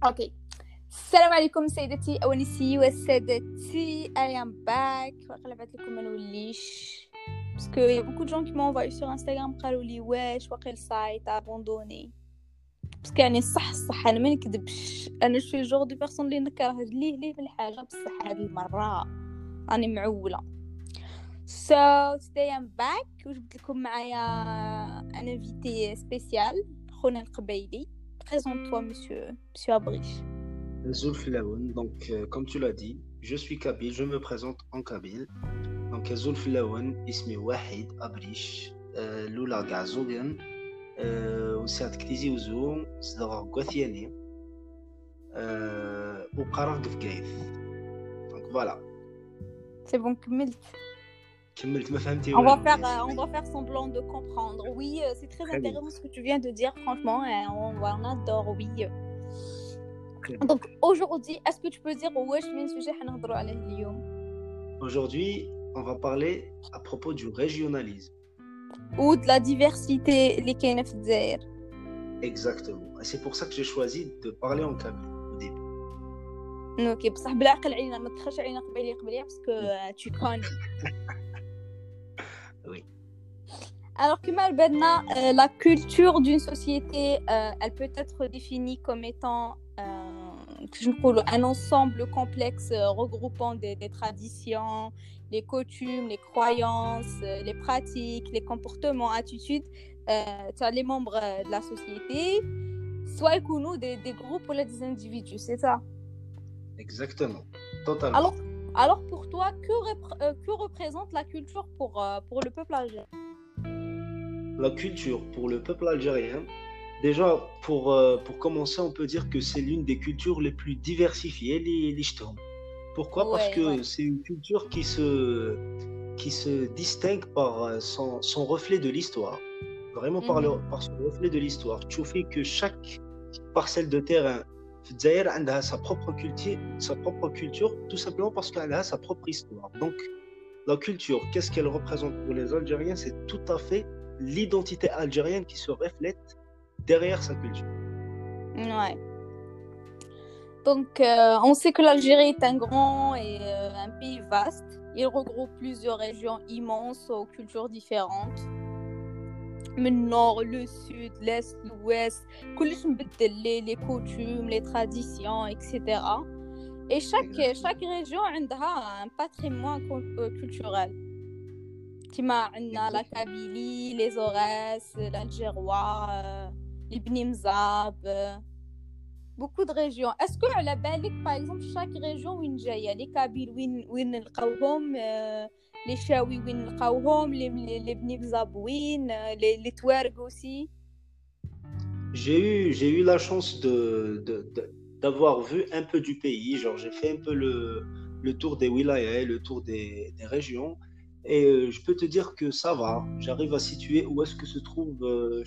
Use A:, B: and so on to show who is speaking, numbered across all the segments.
A: اوكي. السلام عليكم سيدتي ونسي وسادتي. I am back. واقيلا بعثت لكم ما نوليش باسكو يا بوكو دو جون كي مونفاي سور انستغرام قالوا لي واش واقيلا السايت ابوندوني باسكو يعني الصح انا ما نكذبش، انا شوي جور دو بيرسون اللي نكره ليه من الحاجه بصح هذه المره راني معوله. So today I'm back وجبت لكم معايا ان انفيتي سبيسيال خونا القبيلي. Présente-toi monsieur Abrish.
B: Zulfilaoun, donc comme tu l'as dit, je suis kabyle, je me présente en kabyle. Donc Zulfilaoun, ismi Wahid Abrish, Lula Gazogan, وسعد كتيزي وزوم صدغ قوثياني وقرار قفقايث. Donc voilà.
A: C'est bon,
B: كملت ما فهمتي.
A: On va faire semblant de comprendre. Oui, c'est très intéressant ce que tu viens de dire, franchement, on adore, oui. Donc aujourd'hui, est-ce que tu peux dire واش من sujet حنهضروا عليه اليوم؟
B: Aujourd'hui, on va parler à propos du régionalisme.
A: Ou de la diversité اللي كاينه في الجزائر.
B: Exactement. Et c'est pour ça que j'ai choisi de parler en kabyle au début.
A: اوكي بصح بالعقل علينا ما تخش علينا قبيليه باسكو tu connais.
B: Oui.
A: Alors que malheureusement, la culture d'une société, elle peut être définie comme étant un ensemble complexe regroupant des traditions, les coutumes, les croyances, les pratiques, les comportements, attitudes, les membres de la société, soit nous des groupes ou des individus, c'est ça?
B: Exactement, totalement.
A: Alors pour toi, que représente la culture pour le peuple algérien?
B: La culture pour le peuple algérien, déjà pour commencer, on peut dire que c'est l'une des cultures les plus diversifiées, les Ch'toum. Pourquoi? Parce que c'est une culture qui se distingue par son reflet de l'histoire. Vraiment par son reflet de l'histoire. Tu fais que chaque parcelle de terrain a sa propre culture, tout simplement parce qu'elle a sa propre histoire. Donc, la culture, qu'est-ce qu'elle représente pour les Algériens? C'est tout à fait l'identité algérienne qui se reflète derrière sa culture.
A: Ouais. Donc, on sait que l'Algérie est un grand et un pays vaste. Il regroupe plusieurs régions immenses aux cultures différentes. Le nord, le sud, l'est, l'ouest, les coutumes, les traditions, etc. Et chaque région a un patrimoine culturel. Comme la Kabylie, les Aurès, l'Algérois, les Bni Mzab, beaucoup de régions. Est-ce que à la Balik, par exemple, chaque région où il y a les Kabyles, où ils les Chaoui, où ils les Bni Mzab, les Touareg aussi?
B: J'ai eu la chance d'avoir vu un peu du pays. Genre, j'ai fait un peu le tour des wilayas, le tour des régions. Et je peux te dire que ça va. J'arrive à situer où est-ce que se trouve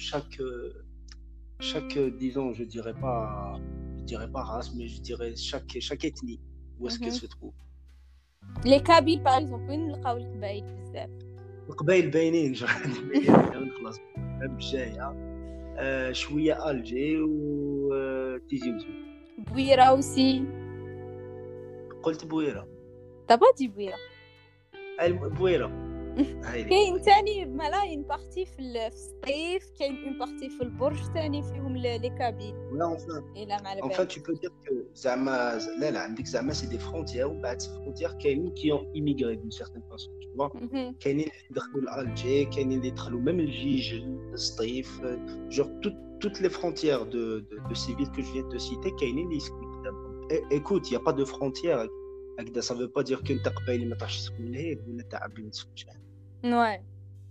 B: chaque disons, je dirais pas race, mais je dirais chaque ethnie. Où est-ce qu'elle se trouve?
A: Les Kabyles, par exemple, وين نلقاو القبائل بزاف؟
B: القبائل باينين خلاص بجايه شويه الجي وتيجي وزو.
A: بويرة aussi.
B: قلت بويرة.
A: T'as pas dit بويرة.
B: بويرة.
A: كاين تاني ملاين بارتي في الصيف، كاين اون بارتي في البرج تاني فيهم لي كابيل.
B: Enfin tu peux dire que زعما لا عندك زعما سي دي فرونتيير وبعد فرونتيير كاينين كي ont immigré d'une certaine façon, tu vois. كاينين اللي دخلوا لالجي، كاينين اللي دخلوا même الجيج الصيف، genre toutes les frontières de ces villes que je viens de citer كاينين اللي يسكنوا قدامهم. Écoute, il y a pas de frontière. هكذا ça veut pas dire que انت قبايلي ما تعرفش تسكن لهيه ولا انت عربي ما تسكنش لهيه.
A: Ouais.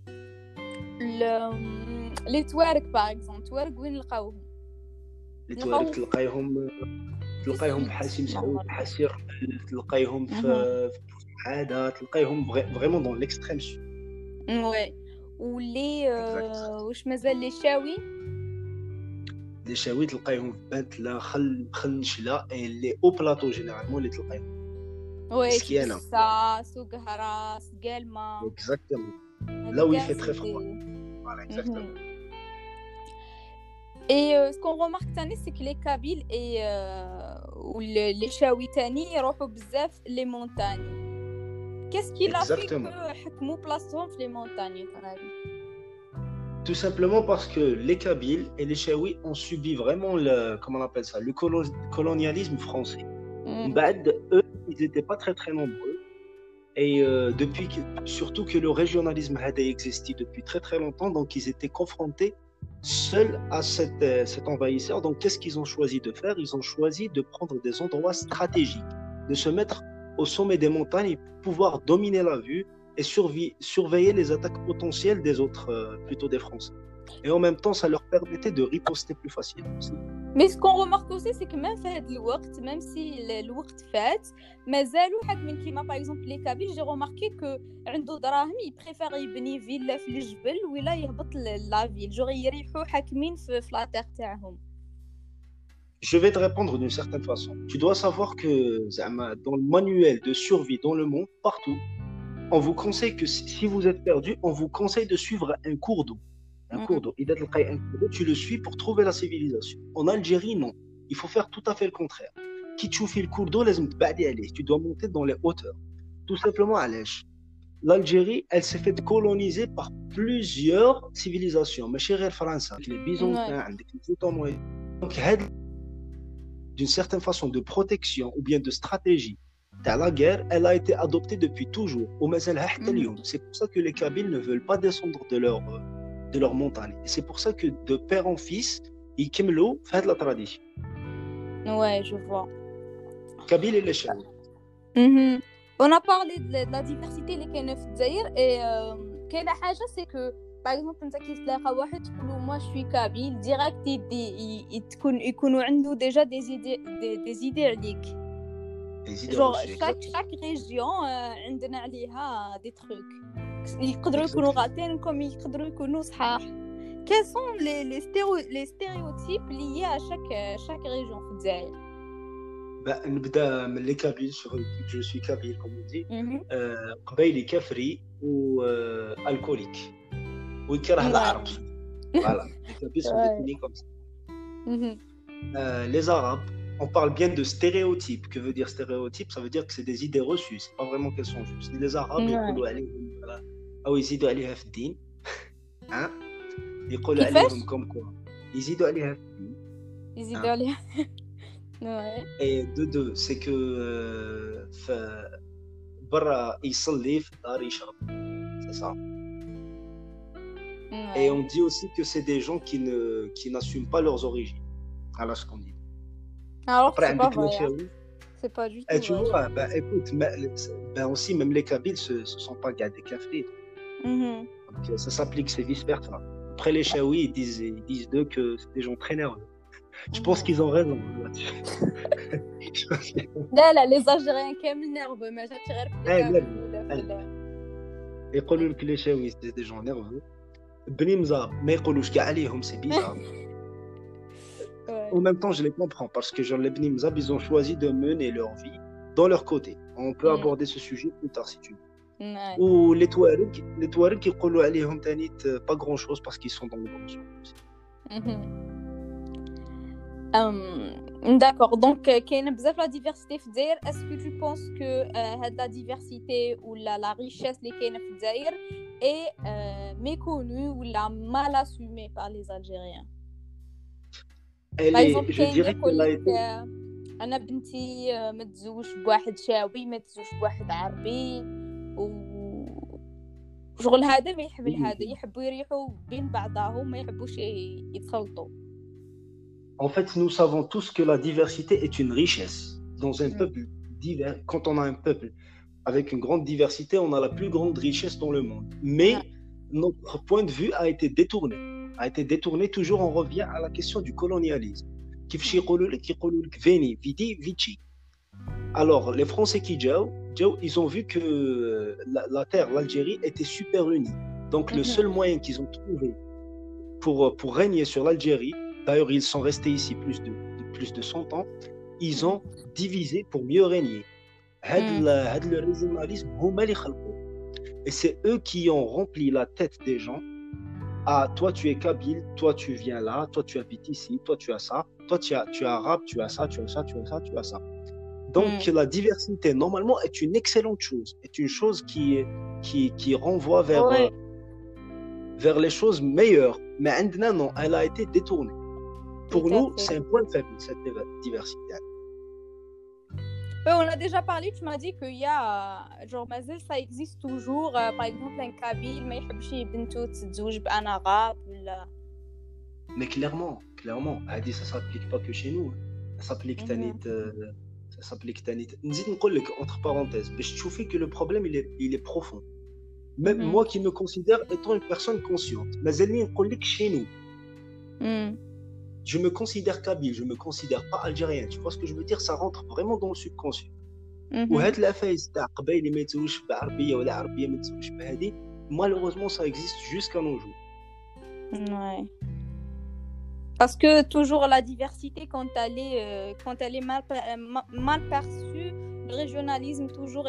A: Les Touareg par exemple, Touareg وين نلقاوهم؟
B: les Touareg تلقايهم بحاسي مسعود، بحاسي رمل، تلقايهم في عادة، تلقايهم vraiment dans l'extrême sud.
A: Ouais. ولي واش مازال لي شاوي؟
B: لي شاوي تلقايهم في بنتلا، خل نشلا، اللي او بلاطو جينيرالمون اللي تلقايهم.
A: Ouais, ça, Soughara, Galma.
B: Exactement. Là où il fait très froid. Voilà, exactement.
A: Et ce qu'on remarque تاني c'est que les Kabyles et ou les Chaouis تاني يروحوا بزاف les montagnes. Qu'est-ce qui a fait
B: Exactement.
A: que حكموا بلاصتهم في les montagnes تنادي؟
B: Tout simplement parce que les Kabyles et les Chaouis ont subi vraiment comment on appelle ça, le colonialisme français. Bad, eux, ils n'étaient pas très très nombreux. Et surtout que le régionalisme avait existé depuis très très longtemps, donc ils étaient confrontés seuls à cet envahisseur. Donc qu'est-ce qu'ils ont choisi de faire? Ils ont choisi de prendre des endroits stratégiques, de se mettre au sommet des montagnes et pouvoir dominer la vue et surveiller les attaques potentielles des autres, plutôt des Français. Et en même temps, ça leur permettait de riposter plus facilement aussi.
A: Mais ce qu'on remarque aussi, c'est que même في هذا الوقت, même si الوقت فات, مازالوا حاكمين كيما par exemple les Kabyles, j'ai remarqué que عنده دراهم, il préfère يبني فيلا في الجبل ولا يهبط لا فيل, genre يريحوا حاكمين في لا تير تاعهم.
B: Je vais te répondre d'une certaine façon. Tu dois savoir que dans le manuel de survie dans le monde, partout, on vous conseille que si vous êtes perdu, on vous conseille de suivre un cours d'eau. Un cours d'eau. Tu le suis pour trouver la civilisation. En Algérie, non. Il faut faire tout à fait le contraire. Qui tu fais le cours d'eau, tu dois monter dans les hauteurs. Tout simplement à l'Èche. L'Algérie, elle s'est fait coloniser par plusieurs civilisations. Mais chez les Français, avec les Byzantins, avec les Ottomans. Donc, d'une certaine façon de protection ou bien de stratégie, la guerre, elle a été adoptée depuis toujours. C'est pour ça que les Kabyles ne veulent pas descendre de leur montagne. Et c'est pour ça que de père en fils, ils kimlo fait la tradition.
A: Ouais, je vois.
B: Kabyles et les Chaouis.
A: On a parlé de la diversité اللي كاينه في الجزائر et كاينه حاجه c'est que par exemple انت كي تلاقى واحد تقول له moi je suis Kabyle direct يكونوا عنده déjà des idées عليك. Genre chaque région عندنا عليها des trucs. يقدروا يكونوا غالطين comme يقدروا يكونوا صحاح. Quels sont les stéréotypes liés à chaque région في الجزائر؟
B: نبدا من les Kabyles, je suis Kabyle comme on dit. قبيلي كفري والكوليك ويكره العرب. Voilà, les Kabyles sont définis comme ça. Les Arabes, on parle bien de stéréotypes. Que veut dire stéréotype? Ça veut dire que c'est des idées reçues, c'est pas vraiment qu'elles sont justes. Les Arabes, يقولوا عليهم أو يزيدوا عليها في الدين. hein يقولوا عليهم comme quoi يزيدوا عليها في الدين.
A: يزيدوا عليها. Ouais.
B: Et deux, c'est que برا يصلي في الدار يشرب. C'est ça.
A: Ouais.
B: Et on dit aussi que c'est des gens qui n'assument pas leurs origines. Voilà ce qu'on dit.
A: Alors
B: Après,
A: c'est pas vrai. C'est pas du tout.
B: Et tu vois, écoute, aussi même les Kabyles se sont pas gardés cafés. Donc ça s'applique, c'est vice versa. Après les Chaouis, ils disent d'eux que c'est des gens très nerveux. Je pense qu'ils ont raison là-dessus.
A: لا les Algériens كامل nerveux mais جات غير
B: يقولوا لك les Chaouis c'est des gens nerveux. بني مزاب ما يقولوش كاع عليهم, c'est bizarre. En même temps, je les comprends parce que genre les Bni Mzab, ils ont choisi de mener leur vie dans leur côté. On peut aborder ce sujet plus tard si tu veux. Ou les Touaregs qui يقولوا عليهم تاني pas grand chose parce qu'ils sont dans le bon sens.
A: D'accord, donc كاينه بزاف لا ديفيرسيتي في الجزائر. est-ce que tu penses que هاد la diversité ou la richesse اللي كاينه في الجزائر est méconnue ou mal assumée par les Algériens? Par exemple,
B: je dirais qu'elle a été...
A: أنا بنتي ما تزوج بواحد شاوي ما تزوج بواحد عربي وشغل هذا ما يحب هذا, يحبوا يريحوا بين بعضهم ما يحبوش يتخلطوا.
B: En fait, nous savons tous que la diversité est une richesse. Dans un peuple divers, quand on a un peuple avec une grande diversité, on a la plus grande richesse dans le monde. Mais notre point de vue a été détourné. Toujours, on revient à la question du colonialisme. Alors, les Français qui ils ont vu que la terre, l'Algérie, était super unie. Donc, le seul moyen qu'ils ont trouvé pour régner sur l'Algérie, d'ailleurs, ils sont restés ici plus de 100 ans, ils ont divisé pour mieux régner. Le régionalisme, et c'est eux qui ont rempli la tête des gens ah, toi tu es kabyle, toi tu viens là, toi tu habites ici, toi tu as ça, toi tu es arabe, tu as ça, tu as ça, tu as ça, tu as ça. Donc la diversité, normalement, est une excellente chose, est une chose qui renvoie
A: Ouais,
B: vers les choses meilleures. Mais عندنا, non, elle a été détournée.
A: tout
B: Pour
A: à
B: nous,
A: fait.
B: c'est un point faible, cette diversité.
A: Ouais, on a déjà parlé, tu m'as dit qu'il y a, genre, Mazel, ça existe toujours. Par exemple, un Kabyle, ما يحبش بنته تتزوج بأن arabe.
B: Mais clairement, Adi, ça s'applique pas que chez nous. Ça s'applique tanit, ça s'applique tanit. نزيد نقول لك, entre parenthèses, باش تشوفي que le problème il est profond. Même moi qui me considère étant une personne consciente, مازالني نقول لك chez nous. Je me considère kabyle, je me considère pas algérien. Tu vois ce que je veux dire? Ça rentre vraiment dans le subconscient. وهاد العفايس تاع قبايلي ما يتزوجش بعربيه ولا عربيه ما تزوجش بهذه, malheureusement ça existe jusqu'à nos jours.
A: Ouais. Parce que toujours la diversité, quand elle est mal perçue, le régionalisme toujours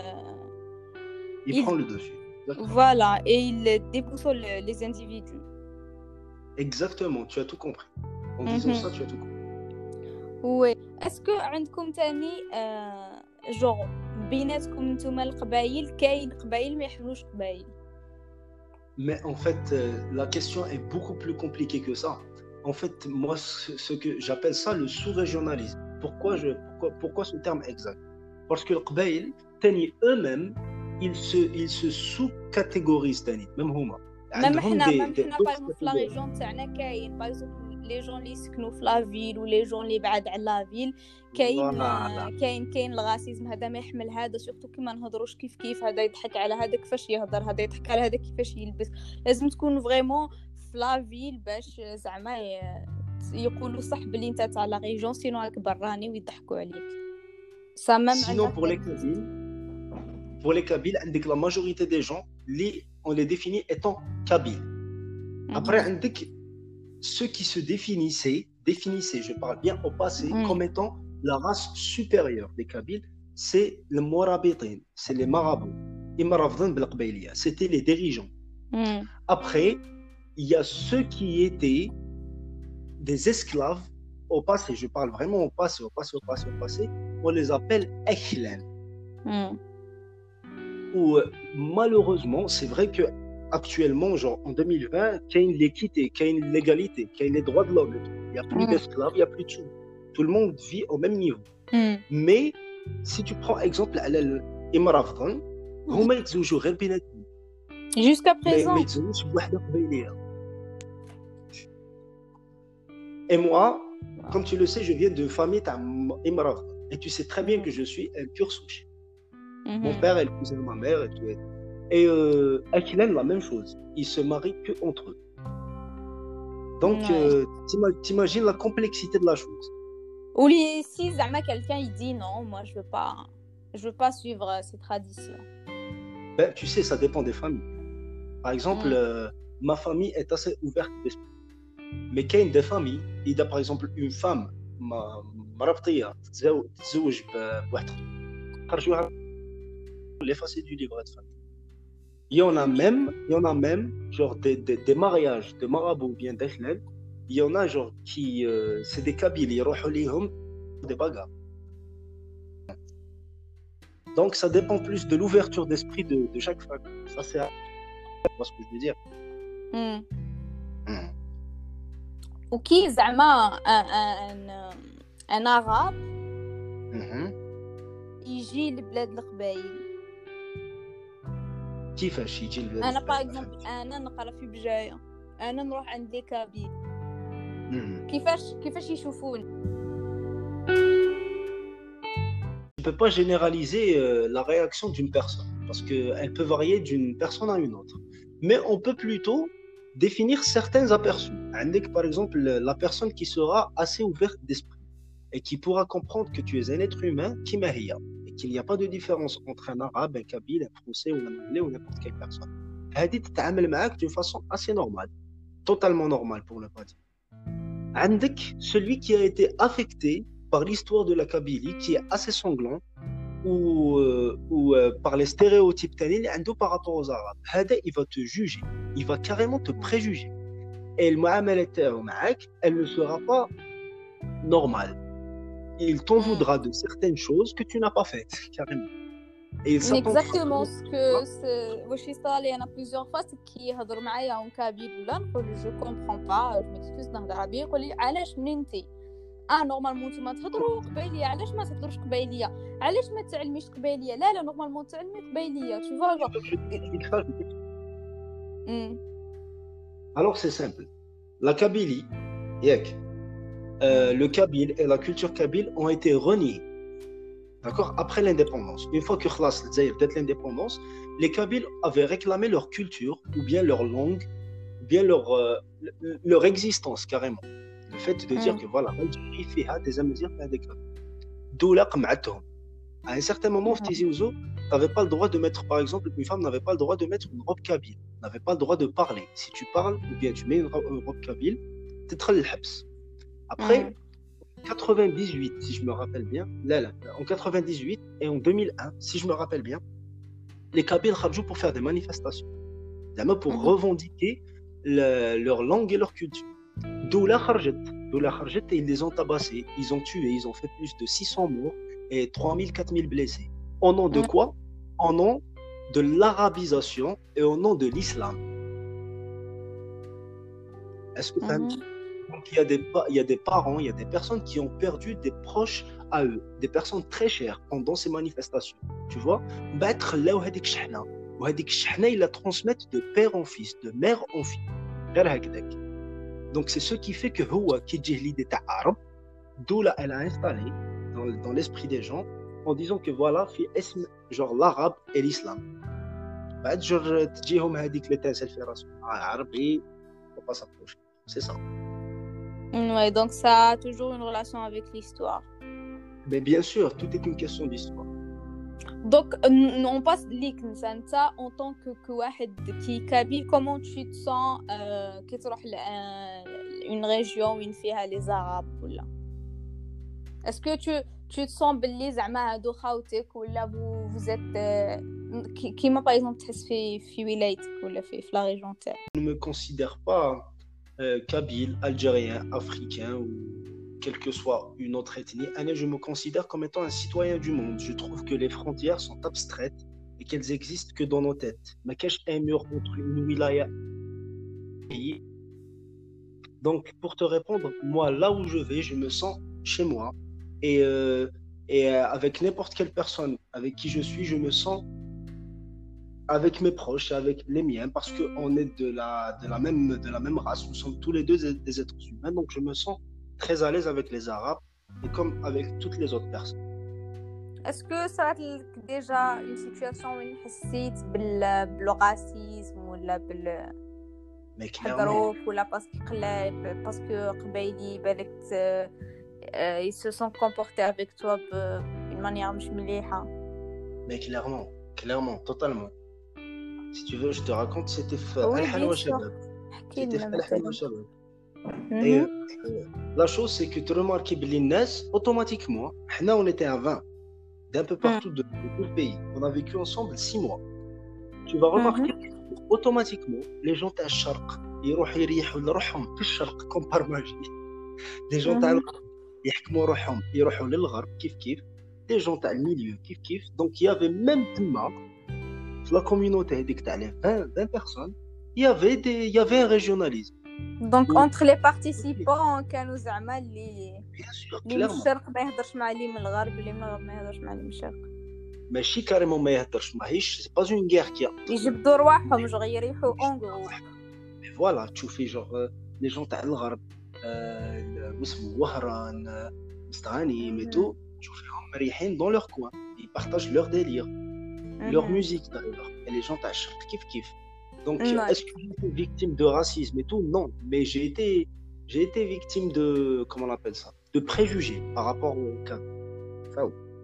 B: Il prend le dessus. D'accord.
A: Voilà, et il déboussole les individus.
B: Exactement, tu as tout compris. En disant ça, tu as tout compris.
A: Oui. Est-ce que عندكم تاني genre بيناتكم نتوما القبايل كاين قبايل ما يحملوش قبايل؟
B: Mais en fait, la question est beaucoup plus compliquée que ça. En fait, moi, ce que j'appelle ça le sous-régionalisme. Pourquoi ce terme exact? Parce que les Qbaïl, eux-mêmes, ils se sous-catégorisent, même huma.
A: Même حنا par exemple la région تاعنا كاين par exemple les gens اللي يسكنوا في لا فيل ولا les gens اللي بعاد على لا فيل كاين الغاسيزم هذا ما يحمل هذا سورتو كيما نهضروش كيف هذا يضحك على هذا كيفاش يهضر هذا يضحك على هذا كيفاش يلبس لازم تكون فريمون في لا فيل باش زعما يقولوا صح بلي انت تاع لا ريجون سينو راك براني ويضحكوا عليك ça même
B: sinon pour les Kabyles عندك la majorité des gens on les définit étant Kabyles. Après عندك ceux qui se définissaient, je parle bien au passé, comme étant la race supérieure des Kabyles, c'est les Mourabitin, c'est les marabouts. C'était les dirigeants. Après, il y a ceux qui étaient des esclaves au passé, je parle vraiment au passé, on les appelle Echlen. Ou malheureusement, c'est vrai que actuellement, genre en 2020, qu'il y a une équité, qu'il y a une légalité, qu'il y a les droits de l'homme. Il n'y a plus d'esclaves, il n'y a plus de tout. Tout le monde vit au même niveau. Mais si tu prends exemple, Imarafdan,
A: jusqu'à présent.
B: Et moi, comme tu le sais, je viens d'une famille Imarafdan. Et tu sais très bien que je suis un pur souche. Mon père est le cousin de ma mère et tout. Et Akilen, la même chose. Ils se marient que entre eux. Donc, t'imagines la complexité de la chose.
A: Ou si zama quelqu'un il dit non, moi je veux pas suivre ces traditions.
B: Ben, tu sais, ça dépend des familles. Par exemple, ma famille est assez ouverte d'esprit. Mais qu'il y a des familles, il y a par exemple une femme, marabtiya, تتزوج بواحد خرجوها l'effacer du livret de famille. Il y en a même genre des mariages de marabouts bien d'Echlel. Il y en a genre qui c'est des Kabyles, ils rohulihum des bagarres. Donc ça dépend plus de l'ouverture d'esprit de chaque famille. Ça c'est ce que je veux dire.
A: OK, زعما un arabe يجي لبلاد القبايل
B: كيفاش يجي لبلاد
A: انا باغ اكزومبل انا نقرا في بجايه انا نروح عند لي كابيل كيفاش يشوفوني
B: Je ne peux pas généraliser la réaction d'une personne parce qu'elle peut varier d'une personne à une autre. Mais on peut plutôt définir certains aperçus. Par exemple, la personne qui sera assez ouverte d'esprit et qui pourra comprendre que tu es un être humain qui m'ahia et qu'il n'y a pas de différence entre un arabe, un kabyle, un français ou un anglais ou n'importe quelle personne. هذه تتعامل معك d'une façon assez normale, totalement normale pour ne pas dire. عندك celui qui a été affecté par l'histoire de la Kabylie, qui est assez sanglant, ou par les stéréotypes تاني اللي عنده par rapport aux arabes. هذا il va te juger, il va carrément te préjuger. Et المعاملة تاعو معاك, elle ne sera pas normale. Il t'en voudra de certaines choses que tu n'as pas faites, carrément. Et il s'attendra
A: Exactement ce que واش يصرى لي انا plusieurs fois c'est كي يهضر معايا اون كابيل ولا نقول جو كومبرون با جو ميكسكوز نهضر عربيه يقول لي علاش منينتي نورمالمون نتوما تهضروا قبايليه علاش ما تهضروش قبايليه علاش ما تعلميش قبايليه لا نورمالمون تعلمي قبايليه tu vois
B: Alors c'est simple. La Kabylie, le Kabyle et la culture kabyle ont été reniés. D'accord? Après l'indépendance. Une fois que خلاص الجزائر دات l'indépendance, les Kabyles avaient réclamé leur culture ou bien leur langue, ou bien leur existence carrément. Le fait de dire que voilà, l'Algérie فيها des Amazirs, فيها des Kabyles. D'où la قمعتهم. À un certain moment, في Tizi Ouzou, t'avais pas le droit de mettre, par exemple, une femme n'avait pas le droit de mettre une robe kabyle, n'avait pas le droit de parler. Si tu parles ou bien tu mets une robe kabyle, t'es le habs. Après, 98, si je me rappelle bien, en 98 et en 2001, si je me rappelle bien, les Kabyles kharjou pour faire des manifestations, pour revendiquer leur langue et leur culture. D'où la kharjet, et ils les ont tabassés, ils ont tué, ils ont fait plus de 600 morts et 3000, 4000 blessés. Au nom de quoi? Au nom de l'arabisation et au nom de l'islam. Est-ce que donc, il y a des parents, il y a des personnes qui ont perdu des proches à eux, des personnes très chères pendant ces manifestations. Tu vois? Ils la transmettent de père en fils, de mère en fille. Donc c'est ce qui fait que l'idée arabe, d'où là elle a installé dans l'esprit des gens en disant que voilà, genre l'arabe et l'islam. C'est ça.
A: Ouais, donc ça a toujours une relation avec l'histoire.
B: Mais bien sûr, tout est une question d'histoire.
A: Donc, on passe ça en tant que واحد qui kabyle, comment tu te sens كي تروح une région où فيها les arabes ولا est-ce que tu te sens باللي زعما هادو خاوتك ولا vous êtes كيما par exemple تحس في ولايتك ولا في la région تاعك؟
B: Je ne me considère pas kabyle, algérien, africain ou quelle que soit une autre ethnie. Je me considère comme étant un citoyen du monde. Je trouve que les frontières sont abstraites et qu'elles existent que dans nos têtes. Mais qu'est-ce qu'un mur entre une wilaya et un pays? Donc, pour te répondre, moi, là où je vais, je me sens chez moi. Et avec n'importe quelle personne avec qui je suis, je me sens avec mes proches, avec les miens, parce qu'on est de la même race. Nous sommes tous les deux des êtres humains. Donc, je me sens très à l'aise avec les Arabes et comme avec toutes les autres personnes.
A: Est-ce que ça a déjà une situation où tu حسيت بالراسisme ولا
B: Mais clairement.
A: ولا parce que قبايلي بالك ils se sont comportés avec toi d'une manière مش مليحة.
B: Mais clairement, totalement. Si tu veux, je te raconte, c'était Al-Halwa Shabab. C'était Al-Halwa Shabab. Et la chose, c'est que tu remarques que les Nas, automatiquement, on était à 20 d'un peu partout de tout le pays. On a vécu ensemble 6 mois. Tu vas remarquer automatiquement, les gens à Sharq, ils يريحوا لروحهم في الشرق comme par magie. Les gens à يحكموا روحهم يروحوا للغرب كيف les gens à milieu كيف. Donc il y avait même la communauté هذيك تاع les 20 personnes, il y avait un régionalisme.
A: Donc entre les participants كانوا زعما اللي
B: bien sûr
A: من الشرق ما يهضرش مع اللي من الغرب اللي من الغرب ما يهضرش مع اللي من الشرق
B: ماشي كاريمون ما يهضرش ماهيش سي با اون غير كي
A: يجبدوا رواحهم جو يريحوا اون غروب
B: فوالا تشوفي جوغ لي جون تاع الغرب اسمه وهران مستغاني ميتو تشوفيهم مريحين دون لور كوان يبارطاجوا لور ديلير لور ميوزيك d'ailleurs et les gens تاع الشرق كيف donc est-ce que j'ai été victime de racisme et tout non mais j'ai été victime de comment on appelle ça de préjugés par rapport au cas ça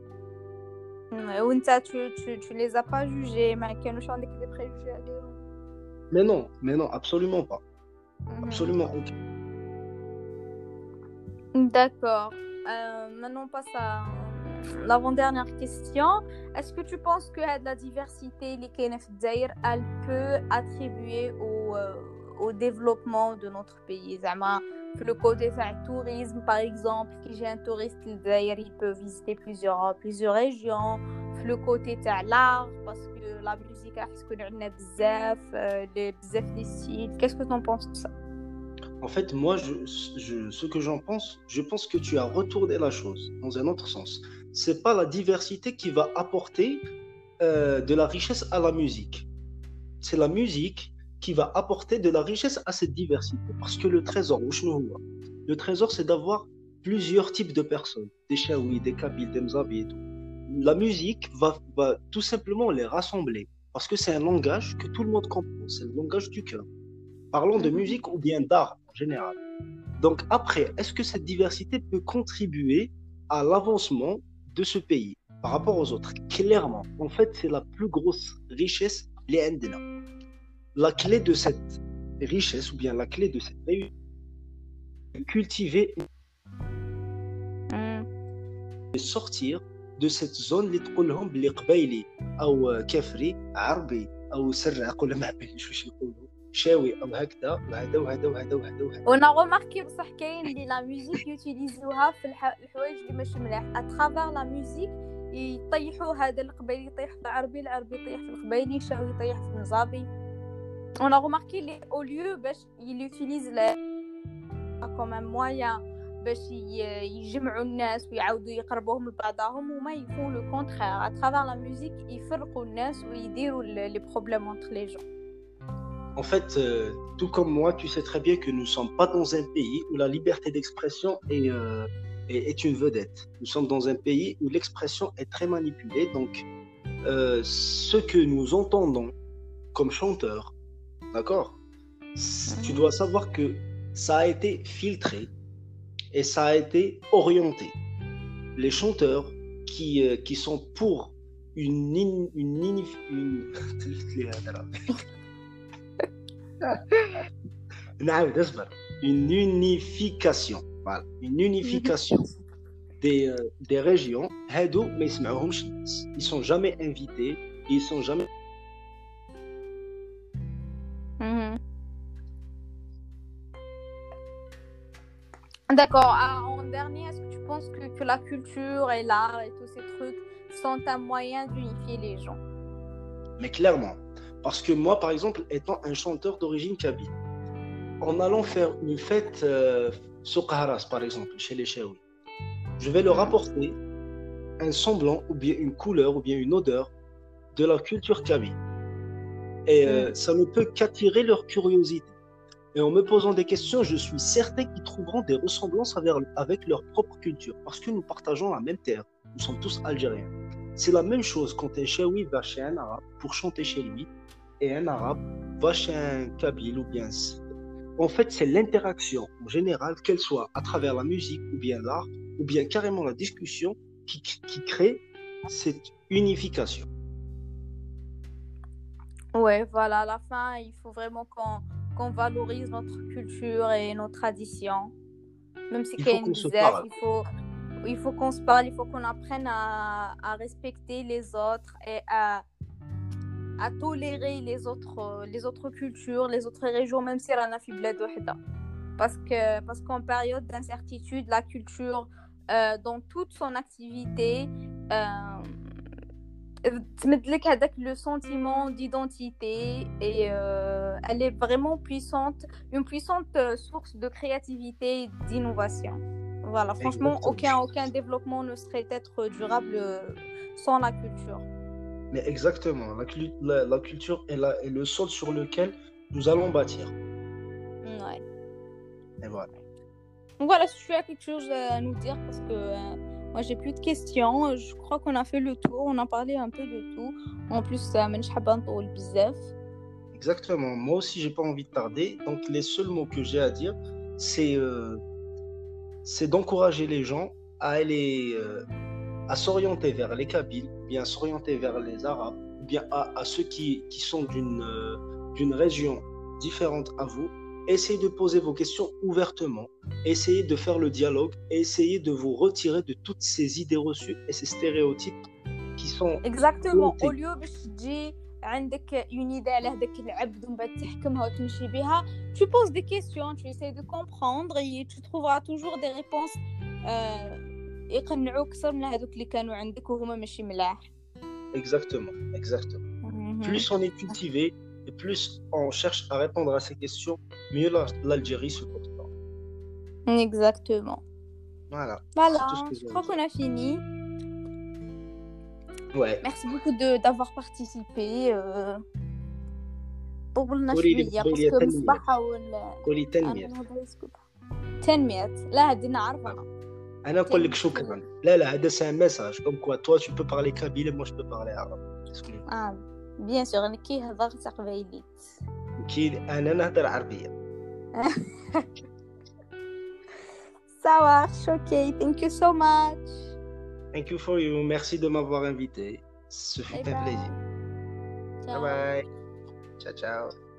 A: وانت tu les as pas jugés ما كانوش عندك des préjugés عليهم
B: mais non absolument pas absolument aucun.
A: D'accord. Maintenant on passe à l'avant-dernière question, est-ce que tu penses que la diversité اللي كاينة في الجزائر elle peut attribuer au développement de notre pays زعما في le côté تاع tourisme par exemple كي يجي un touriste للجزائر il peut visiter plusieurs régions في le côté تاع l'art parce que la musique راح تكون عندنا بزاف لي styles. Qu'est-ce que tu en penses de ça?
B: En fait, moi, ce que j'en pense, je pense que tu as retourné la chose dans un autre sens. C'est pas la diversité qui va apporter de la richesse à la musique. C'est la musique qui va apporter de la richesse à cette diversité. Parce que le trésor, c'est d'avoir plusieurs types de personnes. Des Chaouis, des Kabyles, des Mzabi et tout. La musique va tout simplement les rassembler. Parce que c'est un langage que tout le monde comprend. C'est le langage du cœur. Parlons de musique ou bien d'art en général. Donc après, est-ce que cette diversité peut contribuer à l'avancement de ce pays par rapport aux autres? Clairement, en fait, c'est la plus grosse richesse, les Indina. La clé de cette richesse ou bien la clé de cette réussite, cultiver et sortir de cette zone اللي تقول لهم بلي قبايلي او كافري عربي او سرق ولا ما عرفتش واش يقولوا شاوي او هكذا وهذا وهذا وهذا وهذا وهذا.
A: On a remarqué بصح كاين اللي لا ميوزيك يوتيليزوها في الحوايج اللي ماشي مليح اترافير لا ميوزيك يطيحوا هذا القبايلي يطيح في العربي يطيح في القبايلي شاوي يطيح في المزابي. On a remarqué les au lieu باش ils utilisent la comme un moyen باش يجمعوا الناس ويعاودوا يقربوهم لبعضهم وما يفون لو كونترير اترافير لا ميوزيك يفرقوا الناس ويديروا لي بروبليم entre les gens.
B: En fait, tout comme moi, tu sais très bien que nous ne sommes pas dans un pays où la liberté d'expression est une vedette. Nous sommes dans un pays où l'expression est très manipulée. Donc, ce que nous entendons comme chanteurs, d'accord, tu dois savoir que ça a été filtré et ça a été orienté. Les chanteurs qui sont pour une unification, voilà, une unification des régions. هادو ما يسمعوهمش الناس. Ils sont jamais invités, ils sont jamais.
A: D'accord. En dernier, est-ce que tu penses que la culture et l'art et tous ces trucs sont un moyen d'unifier les gens?
B: Mais clairement, parce que moi, par exemple, étant un chanteur d'origine kabyle, en allant faire une fête Souk Haras, par exemple, chez les Chaouis, je vais leur apporter un semblant ou bien une couleur ou bien une odeur de la culture kabyle. Et ça ne peut qu'attirer leur curiosité. Et en me posant des questions, je suis certain qu'ils trouveront des ressemblances avec leur propre culture, parce que nous partageons la même terre. Nous sommes tous algériens. C'est la même chose quand un Chaoui va chez un arabe pour chanter chez lui, et un arabe va chez un kabyle ou bien. En fait, c'est l'interaction en général, qu'elle soit à travers la musique ou bien l'art, ou bien carrément la discussion, qui crée cette unification.
A: Ouais, voilà, à la fin, il faut vraiment qu'on valorise notre culture et nos traditions. Même si
B: Il faut qu'on se parle.
A: Il faut qu'on se parle, il faut qu'on apprenne à respecter les autres et à tolérer les autres cultures, les autres régions, même si on a في بلاد وحدة. Parce qu'en période d'incertitude, la culture, dans toute son activité, تمدلك هذاك le sentiment d'identité et elle est vraiment puissante, une puissante source de créativité et d'innovation. Voilà, franchement, aucun développement ne serait être durable sans la culture.
B: Mais exactement, la culture est le sol sur lequel nous allons bâtir.
A: Ouais.
B: Et voilà.
A: Voilà, si tu as quelque chose à nous dire, parce que moi j'ai plus de questions, je crois qu'on a fait le tour, on a parlé un peu de tout. En plus, مانيش حابة نطول بزاف.
B: Exactement, moi aussi j'ai pas envie de tarder, donc les seuls mots que j'ai à dire, c'est d'encourager les gens à aller à s'orienter vers les Kabyles, bien s'orienter vers les Arabes, bien à ceux qui sont d'une région différente à vous, essayez de poser vos questions ouvertement, essayez de faire le dialogue, et essayez de vous retirer de toutes ces idées reçues et ces stéréotypes qui sont
A: exactement au
B: plantés.
A: lieu باش تجي عندك une idée على هذاك العبد ومن بعد تحكمها وتمشي بها tu poses des questions tu essaies de comprendre et tu trouveras toujours des réponses يقنعوك أكثر من هذوك اللي كانوا عندك وهما ماشي ملاح.
B: Exactement, exactement. Plus on est cultivé et plus on cherche à répondre à ces questions, mieux l'Algérie se porte.
A: Exactement.
B: Voilà.
A: Voilà,
B: C'est tout ce que
A: je crois qu'on a fini.
B: Ouais.
A: Merci beaucoup d'avoir participé. طولنا
B: قولي
A: شوية
B: لي
A: باسكو مصباح
B: قولي تنمية.
A: تنمية لا هادي نعرفها.
B: أنا نقول لك شكرا. لا هذا c'est un message comme quoi toi tu peux parler kabyle et moi je peux parler arabe.
A: bien sûr أنا كي هضر تقبايليت.
B: كي أنا نهضر عربية.
A: Ça marche, ok. Thank you so much.
B: Thank you for you. Merci de m'avoir invité. Ce fut un plaisir.
A: Ciao.
B: Bye bye. Ciao ciao.